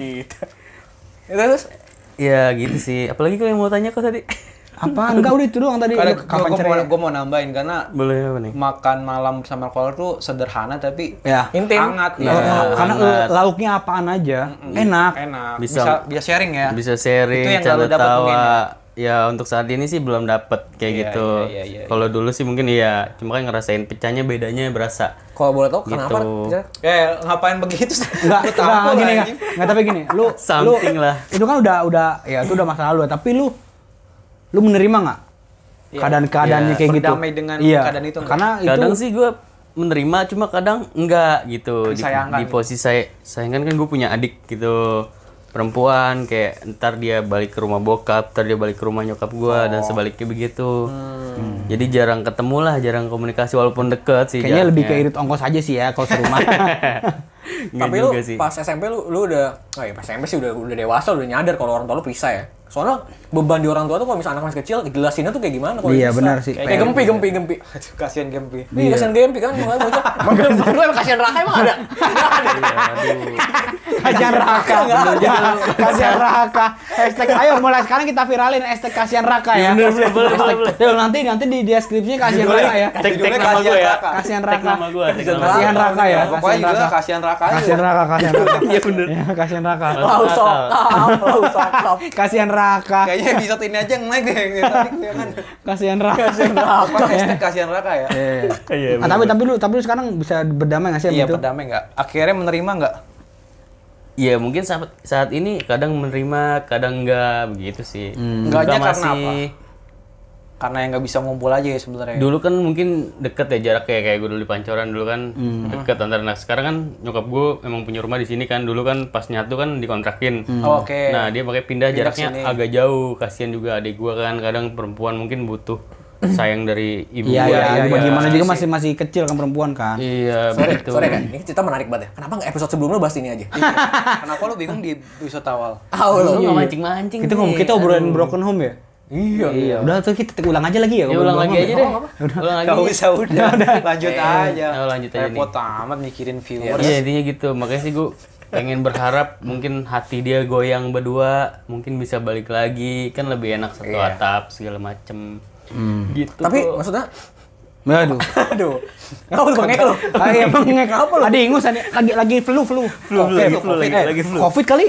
Terus Ya gitu sih. Apalagi kalau yang mau tanya kok tadi? Apa? Enggak udah itu doang tadi. Karena Lu kapan cerai? gue mau nambahin karena Boleh apa nih? makan malam bersama keluarga tuh sederhana tapi Ya. intim. hangat Oh, ya. karena hangat. lauknya apaan aja. Enak. Enak. Bisa- Bisa sharing ya. Bisa sharing, Itu yang nggak lu canda dapet mungkin tawa. Ya untuk saat ini sih belum dapet kayak Iya, gitu. iya. Kalau dulu sih mungkin iya, cuma kan ngerasain pecahnya bedanya berasa. Kalau boleh tahu kenapa? Gitu. Ngapain begitu? Enggak gini enggak. Enggak tapi gini, lu Something lah. Itu kan udah ya itu udah masa lalu, tapi lu menerima enggak Iya. keadaan-keadaannya Iya. kayak gitu? Berdamai dengan Iya. keadaan itu enggak? Karena Kadang itu sih gue menerima, cuma kadang enggak gitu. Disayangkan Di gitu. posisi sayangkan kan gue punya adik gitu, perempuan, kayak ntar dia balik ke rumah bokap, ntar dia balik ke rumah nyokap gue dan sebaliknya begitu. Jadi jarang ketemu lah, jarang komunikasi walaupun deket sih. kayaknya lebih ke jaraknya. irit ongkos aja sih ya kalau serumah. Nggak Tapi lu juga sih. pas SMP lu udah, pas SMP sih udah dewasa, udah nyadar kalau orang tua lu pisah ya. Soalnya beban di orang tua tuh kalau misalnya anak masih kecil, jelasinnya tuh kayak gimana kalau Iya, pisah. benar sih. Kayak gempi. Aduh, kasihan Gempi. Iya, kasihan Gempi kan, makanya bocah. Lu emang kasihan Raka emang ada? Nggak ada. Kasihan Raka. Ya, kasihan Raka. Hashtag ayo mulai sekarang kita viralin hashtag kasihan Raka ya. Hashtag- Tuh, nanti di deskripsinya kasihan Raka ya. Tag Judulnya nama gue ya. Raka. Kasihan Tag Raka. nama gue. Kasihan Raka ya. Pokoknya Kasihan juga Raka. kasihan Raka aja. Kasihan Raka, kasihan Raka. Iya bener. Ya, kasihan Raka. Lau sokap. Kasihan Raka. Kayaknya episode ini aja yang naik deh. Tadi ya kan. Kasihan Raka. Apa hashtag kasihan Raka ya? Iya. Ah, tapi lu sekarang bisa berdamai nggak sih sama Iya, itu? berdamai nggak? Akhirnya menerima nggak? Iya mungkin saat ini kadang menerima, kadang enggak begitu sih. Enggaknya Suka karena apa? Karena yang nggak bisa ngumpul aja ya sebenarnya. Dulu kan mungkin deket ya jaraknya, kayak gue dulu di Pancoran dulu kan deket antara. Nah sekarang kan nyokap gue emang punya rumah di sini kan, dulu kan pas nyatu kan dikontrakin. Oh, oke. Nah dia pakai pindah Pindah jaraknya sini. agak jauh, kasihan juga adik gue kan, kadang perempuan mungkin butuh sayang dari ibu. Iya, gua. gimana juga masih kecil kan perempuan kan. Iya begitu. Sorry kan, ini cerita menarik banget ya. Kenapa nggak episode sebelumnya bahas ini aja? Kenapa lu bingung di episode awal? Tahu Lu lo. nggak mancing-mancing Kita obrolin broken home ya? Iya. Udah tuh kita ulang aja lagi ya. Ya obrolin ulang broken lagi home aja ya? deh. Ulang lagi. Gak usah udah. Lanjut aja. Oh, lanjut aja nih. Repot amat mikirin viewers. Iya intinya gitu, makanya sih gue pengen berharap mungkin hati dia goyang berdua, mungkin bisa balik lagi, kan lebih enak satu atap segala macem. Gitu. Tapi kok. maksudnya, Aduh. aduh, ngapa lu bengek lu? Ah, iya emang ngek apa lu? Adi ingus lagi flu. lagi flu. Covid kali.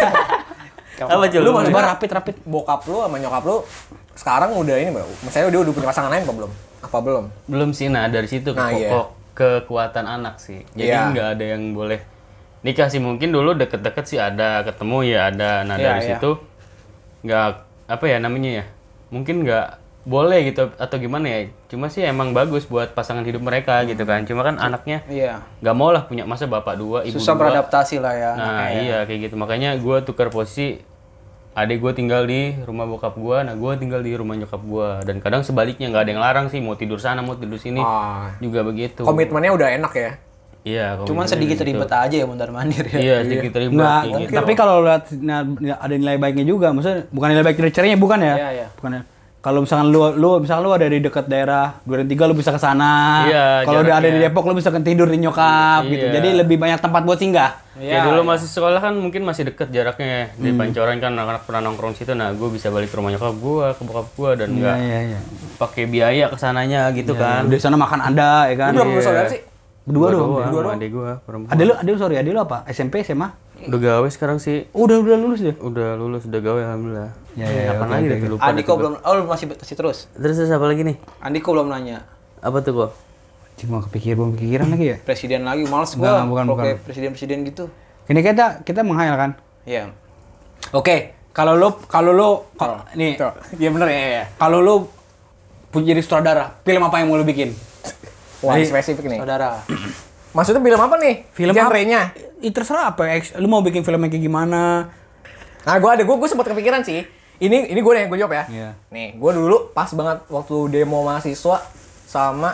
Apa Cul? Lu Coba maksudnya rapid. bokap lu sama nyokap lu sekarang udah ini belum? Misalnya dia udah punya pasangan lain apa belum? Apa belum? Belum sih, nah dari situ Nah, iya. kekuatan anak sih. Jadi Iya. nggak ada yang boleh nikah sih, mungkin dulu deket-deket sih ada, ketemu ya ada. Nah Iya, dari iya. situ nggak apa ya namanya ya, mungkin nggak boleh gitu atau gimana ya. Cuma sih emang bagus buat pasangan hidup mereka gitu kan. Cuma kan anaknya Iya. nggak mau lah punya masa bapak dua, ibu Susah dua. beradaptasi lah ya. Nah iya kayak gitu. Makanya gue tukar posisi. Adik gue tinggal di rumah bokap gue, nah gue tinggal di rumah nyokap gue. Dan kadang sebaliknya nggak ada yang larang sih, mau tidur sana, mau tidur sini, juga begitu. Komitmennya udah enak ya. Iya. Cuman sedikit ribet aja ya mondar mandir ya. Iya sedikit ribet. Nggak, kayak gitu. tapi kalau lihat ada nilai baiknya juga, maksudnya bukan nilai baik dari caranya bukan ya? Iya, iya. Bukan ya. Kalau misalkan lu ada di dekat daerah Duren 3 lu bisa ke sana. Iya, Kalau udah ada di jaraknya. Depok lu bisa kan tidur di nyokap gitu. Iya. Jadi lebih banyak tempat buat singgah. Kayak dulu masih sekolah kan mungkin masih deket jaraknya dari Pancoran kan anak-anak pernah nongkrong situ. Nah gue bisa balik ke rumah nyokap gue, ke bokap gue dan nggak Iya. pakai biaya kesananya gitu kan. Di sana makan ada ya kan. Lu berapa bersaudara sih? Berdua dong. Berdua adik gue perempuan. Adek lu apa? SMP, SMA? Udah gawe sekarang sih. Udah lulus dia. Udah lulus, udah gawe alhamdulillah. Ya, Apa lagi deh lupa. Andiko belum, lu masih terus. Terus apa lagi nih? Andiko belum nanya. Apa tuh kok? Cuma kepikiran lagi ya. Presiden lagi, males gua. Bukan. Kalau kayak presiden-presiden gitu. Ini kita menghayal kan. Iya. Oke, kalau lu nih, Iya bener ya. kalau lu punya jadi sutradara, film apa yang mau lu bikin? Wah, spesifik nih. Saudara. Maksudnya film apa nih? Film Genre-nya? Terserah apa, lu mau bikin filmnya kayak gimana? Nah, gue sempat kepikiran sih. Ini gue yang gue jawab ya. Iya. Nih, gue dulu pas banget waktu demo mahasiswa sama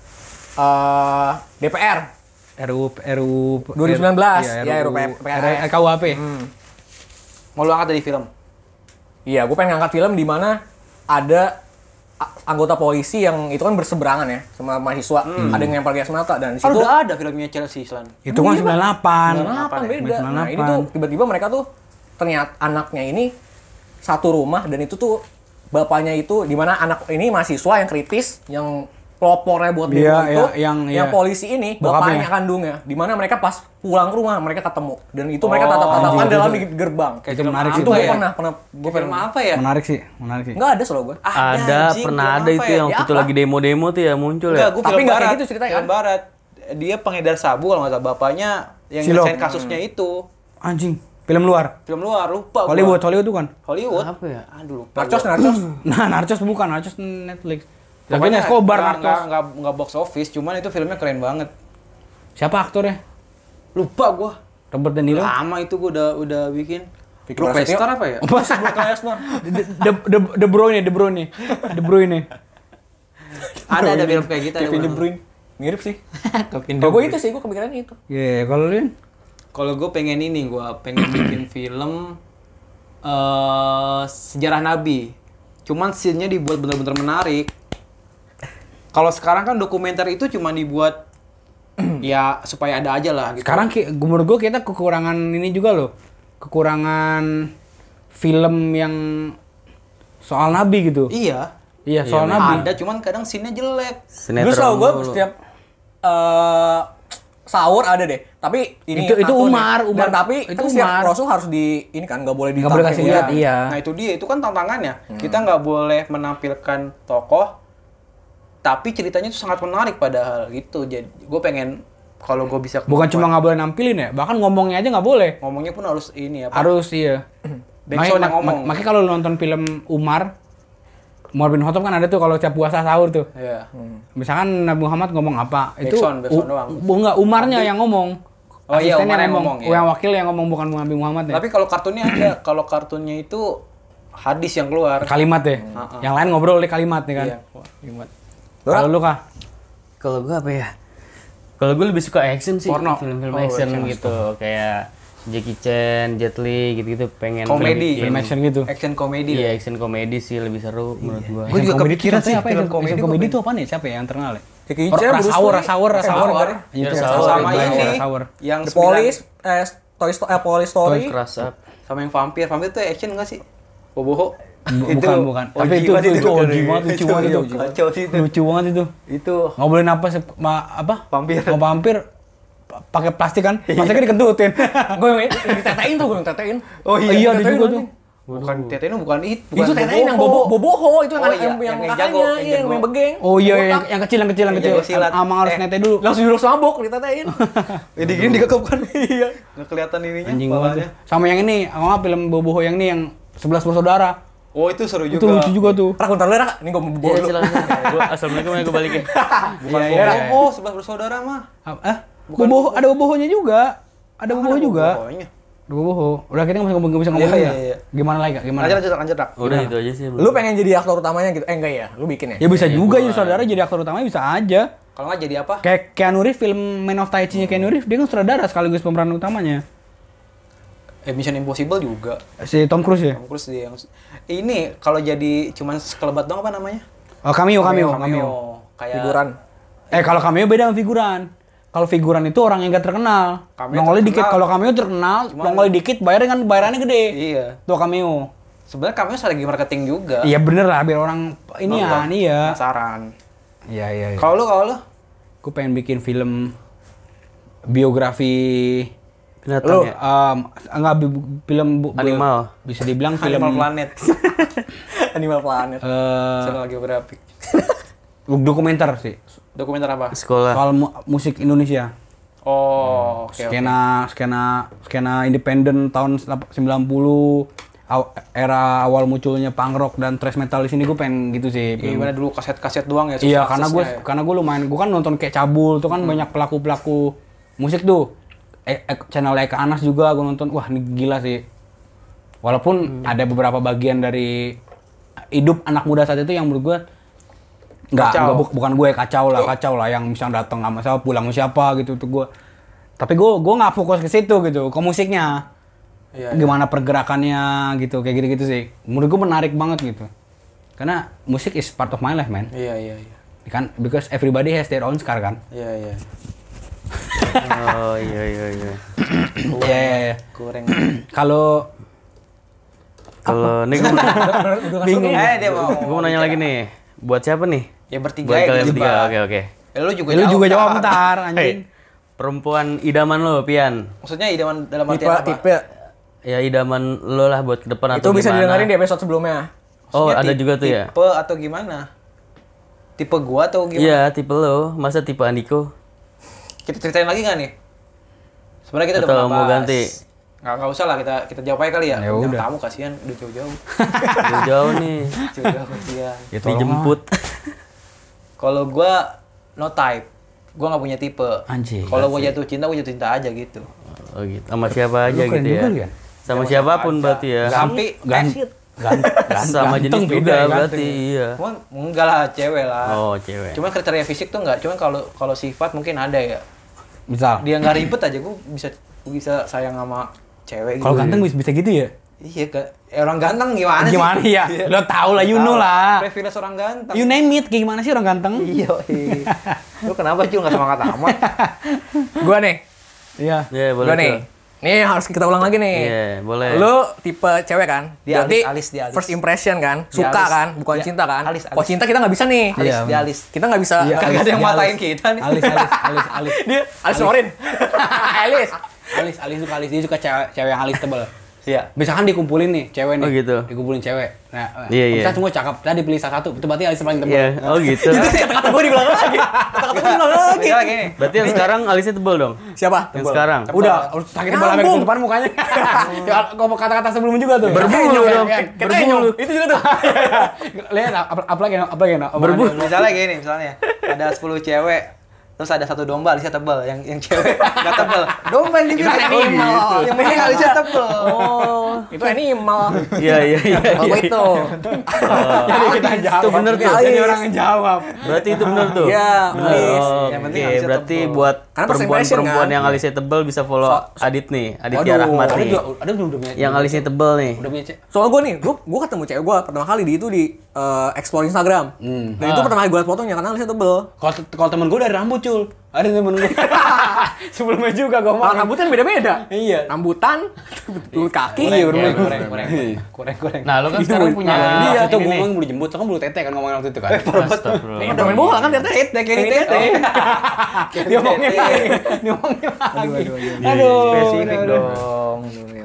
DPR RUU 2019. Ya, RUU RKUHP. Mau lu angkat dari film? Iya, gue pengen ngangkat film di mana ada anggota polisi yang itu kan berseberangan ya sama mahasiswa. Ada yang lempar gas mata dan di Kan situ udah ada filmnya Chelsea Islan. Itu kan 98. 98 beda. Nah, 98. ini tuh tiba-tiba mereka tuh ternyata anaknya ini satu rumah dan itu tuh bapaknya itu di mana anak ini mahasiswa yang kritis yang pelopornya buat demo Iya, itu iya, yang polisi ini bokapnya. bapaknya kandungnya di mana mereka pas pulang ke rumah mereka ketemu dan itu mereka tatap-tatapan dalam di gerbang. Itu menarik sih. Itu gue ya? pernah Gue film apa ya? Menarik sih. nggak ada selalu gue. Ada, anjing, pernah film ada apa itu ya? yang Ya, waktu itu apa? lagi demo-demo tuh ya muncul Enggak, ya. gue Tapi film nggak kayak barat. gitu ceritanya, Film kan? barat. Dia pengedar sabu kalau nggak salah bapaknya yang Silop. nyelesain kasusnya itu. Anjing, film luar. Film luar, lupa gua. Hollywood tuh kan. Hollywood. Apa ya? Aduh, lupa. Narcos. Nah, Narcos bukan, Narcos Netflix. Tapi Pokoknya Escobar nggak- Narcos. nggak box office, cuman itu filmnya keren banget. Siapa aktornya? Lupa gua. Robert De Niro. Lama itu gua udah bikin. Vicky Brock Prasetyo. Lesnar apa ya? Masa Brock Lesnar. De Bruyne. Ada film kayak gitu. Kevin De Bruyne. Mirip sih. Kalau gue itu sih, gue kepikiran itu. Iya, kalau lu Kalau gue pengen ini, gue pengen bikin film sejarah Nabi. Cuman scene-nya dibuat bener-bener menarik. Kalau sekarang kan dokumenter itu cuma dibuat ya supaya ada aja lah gitu. sekarang menurut gue kita kekurangan ini juga loh. Kekurangan film yang soal nabi gitu. Iya. Iya, soal nabi. Ada, cuman kadang scene-nya jelek. Dulu selalu gue setiap sahur ada deh. Tapi ini Itu kartun Umar, ya. Umar. Dan tapi Itu kan setiap Umar. Rasul harus di ini kan nggak boleh Nggak boleh kasih lihat, iya. Nah itu dia, itu kan tantangannya. Kita nggak boleh menampilkan tokoh, tapi ceritanya itu sangat menarik padahal gitu. Jadi gue pengen kalau gue bisa Bukan cuma nggak boleh nampilin ya, bahkan ngomongnya aja nggak boleh. ngomongnya pun harus ini apa? Harus iya. Backsound yang ngomong. Makanya kalau lu nonton film Umar bin Khattab kan ada tuh kalau tiap puasa sahur tuh. Iya. Misalkan Nabi Muhammad ngomong apa, itu Backsound doang. Enggak, Umarnya yang ngomong. Oh iya, Asistennya Umar yang ngomong, ya. Yang wakil yang ngomong bukan Nabi Muhammad ya. Tapi kalau kartunnya ada, kalau kartunnya itu hadis yang keluar. Kalimat ya. Yang lain ngobrol di kalimat ya kan. Iya. Kalimat. Kalau lu kah? Kalau gue apa ya? Kalau gue lebih suka action sih, Porno. film-film Oh, action action. gitu, kayak Jackie Chan, Jet Li gitu-gitu, pengen Komedi. Film action gitu. Action komedi. Iya, action komedi sih lebih seru menurut gue. Gue juga kepikiran sih apa film ya? komedi. Komedi itu apa nih? Siapa ya yang terkenal ya? Jackie Chan, Bruce Rasaur. Lee. Rasaur. Iya, Ya, itu Rasaur. Sama Rasaur. ini Rasaur. yang The Police, Police Story. Keras up. sama yang vampir. Vampir tuh action enggak sih? Boboho. Bukan. Tapi itu OG banget, lucu banget itu. Kacau sih itu. Lucu banget itu. Itu Nggak boleh napas apa? Vampir. Mau vampir pakai plastik kan? Plastiknya dikentutin. Gue ditetein tuh, gue ditetein. Oh Iya, ada juga tuh. Bukan Teteno, bukan itu. Itu tetein yang boboho, itu Oh iya, yang yang kakaknya, jago, yang yang jago. begeng. Oh iya, Botak. yang kecil, yang kecil. jago silat. Amang harus nete dulu. Langsung jurus mabok ditetein. Jadi gini dikekep kan. Iya. Nggak kelihatan ininya. Anjing kepalanya. banget tuh. Sama yang ini, sama film Boboho yang ini yang 11 bersaudara. Oh, itu seru juga. Itu lucu juga tuh. Rak, bentar lu Rak, ini gue mau bawa Iya, dulu. silakan. Gua assalamualaikum ya, gua balik ya. Bukan Iya, iya. bobo, sebelah bersaudara mah. Boboho, ada bobohonya juga. Ada boboho juga. Pokoknya. Ada boboho. Udah kita nggak bisa ngomongin Iya, ya. iya. Gimana lagi Kak? Gimana? Lanjut, Rak. Udah itu aja sih. Lu pengen jadi aktor utamanya gitu? Enggak ya, lu bikin ya? Ya bisa juga jadi saudara jadi aktor utamanya bisa aja. Kalau nggak jadi apa? Kayak Keanu Reeves film Man of Tai Chi-nya Keanu Reeves dia kan sutradara sekaligus pemeran utamanya. Mission Impossible juga. Si Tom Cruise ya? Tom Cruise dia yang ini kalau jadi cuman sekelebat doang apa namanya? Oh, cameo. Kayak Figuran. Kalau cameo beda sama figuran. Kalau figuran itu orang yang gak terkenal. Cameo Nongolnya dikit. terkenal. Kalau cameo terkenal, nongolnya dikit, bayarannya gede. Iya. Tuh cameo. Sebenarnya kami strategi marketing juga. Iya bener lah, biar orang ini ya, Nonton. iya. Penasaran. Iya. Kalau lu? Gue pengen bikin film biografi Binatang ya. enggak film Animal. bisa dibilang film Animal Planet. Animal Planet. Channel geografik. dokumenter sih Dokumenter apa? Sekolah. soal musik Indonesia. Oh, oke. skena independen tahun 90 era awal munculnya punk rock dan thrash metal di sini gue pengen gitu sih. Gimana dulu kaset-kaset doang ya? Iya, suksesnya ya? karena gue lumayan, gue kan nonton kayak Cabul tuh kan banyak pelaku musik tuh. Channel Eka Anas juga gue nonton, wah ini gila sih. Walaupun ada beberapa bagian dari hidup anak muda saat itu yang menurut gue bukan gue kacau lah yang misalnya datang sama siapa pulang sama siapa gitu tuh gue. Tapi gue nggak fokus ke situ gitu, ke musiknya. Iya, Gimana pergerakannya gitu, kayak gitu-gitu sih. Menurut gue menarik banget gitu. Karena musik is part of my life, man. Iya. Kan because everybody has their own scar kan. Iya. Oh iya. Iya. Goreng. Kalau Kalau nih gue bingung. Dia mau nanya lagi nih. Buat siapa nih? Ya bertiga Buat ya kalian dijebak. bertiga. Oke. Lu juga lu juga jawab Kak. bentar anjing. Perempuan idaman lo, Pian. Maksudnya idaman dalam artian apa? Tipe. Ya idaman lo lah buat ke depan Itu atau bisa gimana. didengarin di episode sebelumnya. Oh, Maksudnya ada juga tuh ya? Tipe atau gimana? Tipe gua atau gimana? Iya, tipe lo. Masa tipe Andiko? Kita ceritain lagi nggak nih? Sebenarnya kita udah Atau pernah mau bahas. ganti? Nggak usah lah, kita jawab aja kali ya. Ya Yang udah. tamu kasihan udah jauh-jauh. Jauh nih. Jauh-jauh kasihan. Ya, tolong Dijemput. Kalau gua no type. Gua nggak punya tipe. Anjing. Kalau gua jatuh cinta aja gitu. Oh gitu. Sama siapa aja Lu keren gitu ya? juga, Lian. Sama siapapun berarti ya. Tapi Sama jenis juga berarti iya. Cuman enggak lah, cewek lah. Oh, cewek. Cuman kriteria fisik tuh enggak. Cuman kalau sifat mungkin ada ya. Misal. Dia nggak ribet aja, gua bisa sayang sama cewek gitu. Kalau ganteng bisa gitu ya? Iya, orang ganteng gimana sih? Gimana ya? Lo tau lah, you know lah. Privilege orang ganteng. You name it, kayak gimana sih orang ganteng? Iya. Lu kenapa Cul nggak semangat amat? Gua nih. Iya. Iya, boleh Gua tuh. nih. Nih harus kita ulang lagi nih. Iya, boleh. Lu tipe cewek kan? Dia Berarti alis. first impression kan? Dia Suka alis. kan? Bukan Dia cinta kan? alis. Kalau cinta kita nggak bisa nih. Alis, Iya, dia alis. Kita nggak bisa. Iya, Kagak ada yang Alis. matain kita nih. Alis. Dia alis norin. Alis. Alis dia suka cewek yang alis tebal. Iya. Misalkan dikumpulin nih, cewek nih. Oh, gitu. Dikumpulin cewek. Nah, Iya. kita semua cakep. Kita dipilih salah satu. Itu berarti alis paling tebal. Iya, oh gitu. Itu kata-kata gue diulang lagi. Kata-kata gue diulang lagi. Misalnya gini. Berarti yang sekarang alisnya tebel dong? Siapa? Yang sekarang? Udah, sakit tebal sampai ketutupan mukanya. Ya, kalau kata-kata sebelumnya juga tuh. Berbulu dong. Kita nyom. Itu juga tuh. Lihat apa lagi? Berbulu. Misalnya gini, misalnya ada 10 cewek, terus ada satu domba alisnya tebal, yang cewek nggak tebal. Domba yang dipilih. Itu animal. Yang penting alisnya tebal. Oh, itu animal. Iya. Kalau itu. Jadi kita jawab. Itu bener tuh. Jadi orang yang jawab. Berarti itu bener tuh? Iya, Bener. alis. Oh, Yang penting Oke, alisnya berarti tebel. buat Karena first impression, perempuan-perempuan kan? yang alisnya tebel bisa follow Adit nih, Aditya Waduh, Rahmat nih. Ada belum punya. Yang alisnya tebel nih. Udah punya cewek. Soal gue nih, gue ketemu cewek gue pertama kali di explore Instagram. Dan itu pertama kali gue liat fotonya karena alisnya tebel. Kalau temen gue dari rambut cul. Ada temen gue. Sebelumnya juga gue Kalau rambutan beda-beda. Iya. Rambutan, tulut kaki. Iya, Goreng. Nah, lu kan sekarang punya Dia itu ini gue nih. ngomong bulu jembut, kan bulu tete kan ngomongin waktu itu kan. Astagfirullah. Udah main bola kan ternyata. Tete, kayak tete. Dia ngomongin lagi. Dia ngomongin lagi. Aduh. Spesifik aduh. dong.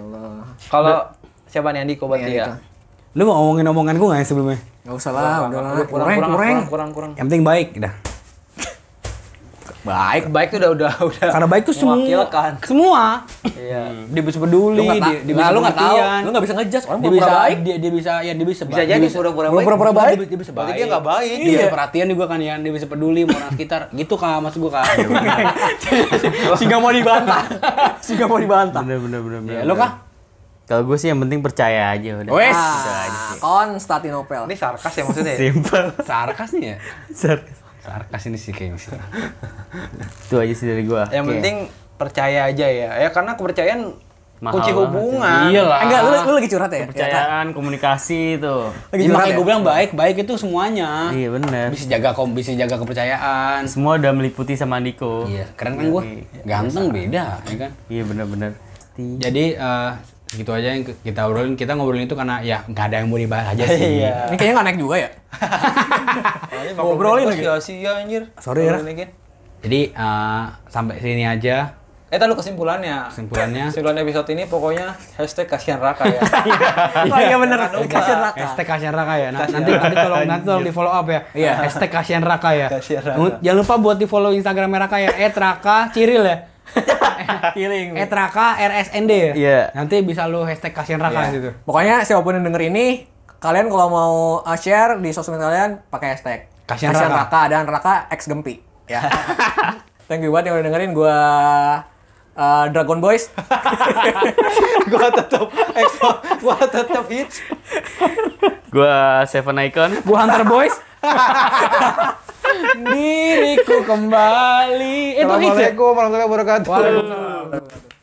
Kalau siapa nih Andiko buat dia? Lu mau ngomongin omongan gue nggak ya sebelumnya? Gak usah lah, udah lah. Kurang. Yang penting baik, dah. Baik. Baik tuh udah Karena baik tuh semua. mewakilkan. Semua. Iya. Dia bisa peduli, Lu nggak dia bisa lu nggak tahu, pengertian. lu nggak bisa ngejudge orang Dia pura-pura bisa baik. dia bisa Bisa jadi pura-pura baik. Pura-pura baik. Dia bisa Berarti baik. dia nggak baik. Dia bisa perhatian juga kan ya, dia bisa peduli sama orang sekitar. Gitu Kak, maksud gua Kak. Si nggak mau dibantah. Si nggak mau dibantah. Bener. Ya, lo Kak? Kalau gue sih yang penting percaya aja udah. Wes. Itu aja sih. Konstantinopel. Ini sarkas ya maksudnya. Simple. Sarkas nih ya. Sarkas. Sarkas ini sih kayaknya sih. Itu aja sih dari gua. Yang Oke. penting percaya aja ya. Ya karena kepercayaan Mahal kunci banget hubungan. Iyalah. Enggak, lu lagi curhat ya? Kepercayaan, komunikasi itu. Lagi Ya, curhat makanya ya? gue bilang baik itu semuanya. Iya bener. Bisa jaga kepercayaan. Semua udah meliputi sama Andiko. Iya, keren kan gue? Ganteng beda, ya kan? Iya bener-bener. Jadi gitu aja yang kita obrolin. Kita ngobrolin itu karena ya nggak ada yang mau dibahas aja sih. Iya. Ini kayaknya nggak naik juga ya? Ngobrolin lagi. Sia-sia anjir. Sorry ya. Ngobrolin dikit. Jadi sampai sini aja Lu kesimpulannya. Kesimpulan episode ini pokoknya hashtag kasihan Raka ya. Oh iya bener. Kasihan Raka. Hashtag kasihan Raka ya. Nanti tolong di follow up ya. Iya. Hashtag kasihan Raka ya. Kasihan Raka. Jangan lupa buat di follow Instagramnya Raka ya. @Raka Ciril ya. Killing. @Raka RSND ya. Iya. Nanti bisa lu hashtag kasihan Raka Iya. gitu. Pokoknya siapapun yang denger ini, kalian kalau mau share di sosmed kalian pakai hashtag Kasihan Raka dan Raka X Gempi. Ya. Thank you banget yang udah dengerin. Gua Dragon Boys. Gua tetap hits. Gua Seven Icon. Gua Hunter Boys. Diriku kembali. Itu hits ya? Assalamualaikum warahmatullahi wabarakatuh. Waalaikumsalam.